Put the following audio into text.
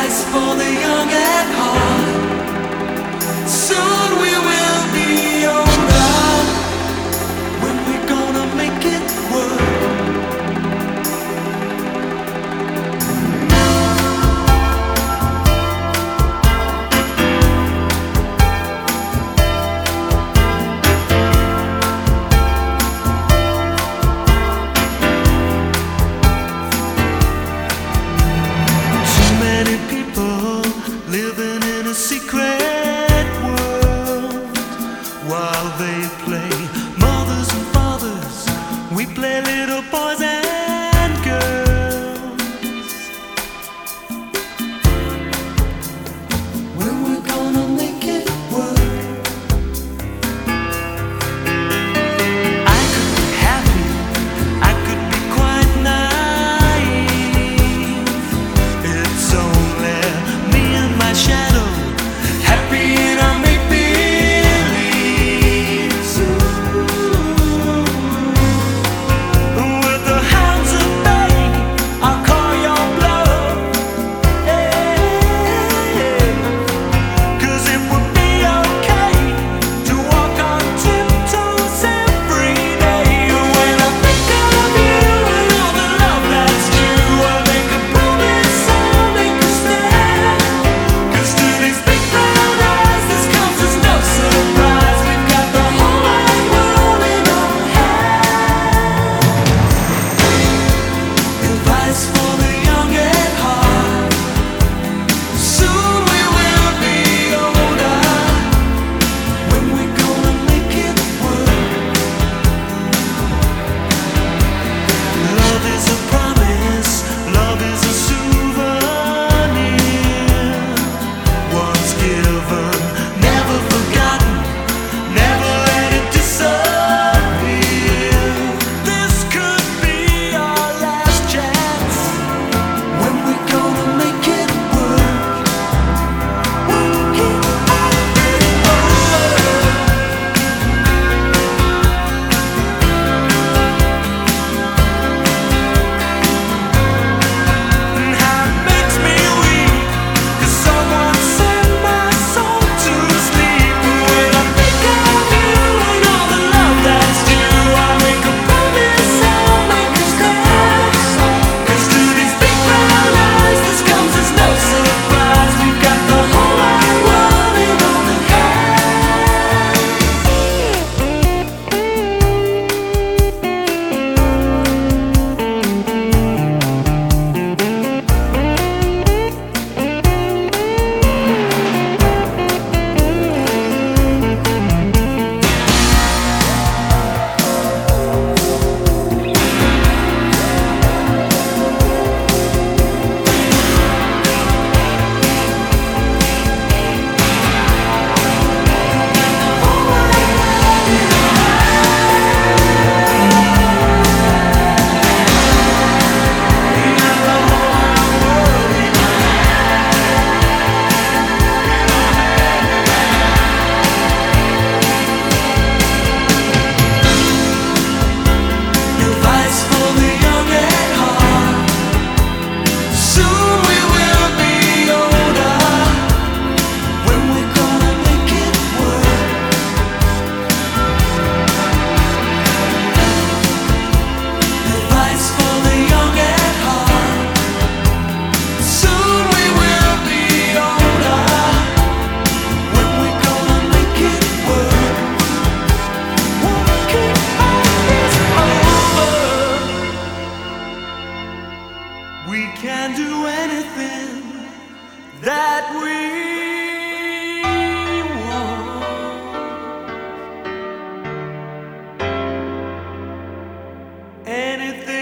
Advice for the young at heart. Soon we will be older. When we're gonna make it work. Too many people living in a secret world while they play mothers and fathers. We play little boys and girls. When we're gonna make it work. I could be happy, I could be quite naive. It's only me and my shadow, happy in our make-believes. With the hounds at bay, I'll call your bluff. Hey, 'cause it would be okay to walk on tiptoes every day. When I think of you and all the love that's due, I make a promise I'll make you stay. 'Cause to these big brown eyes, this comes as no surprise. We've got the whole wide world in our hands. Advice for the young at heart. Soon we will be older. When we're gonna make it work. Love is a promise, love is a souvenir. Once given, never forgotten, never let it disappear. This could be our last chance. When we're gonna make it work. Work it over. And how it makes me weak, 'cause someone sent my soul to sleep. When I think of you and all the love that's due, I make a promise I'll make you stay. 'Cause to these big brown eyes, this comes as no surprise. We've got the whole wide world in our Advice for the young at heart. Soon we will be older. When we're gonna make it work. Advice for the young at heart. Soon we will be older. When we're gonna make it work. Work it over. We can do anything that we want. Anything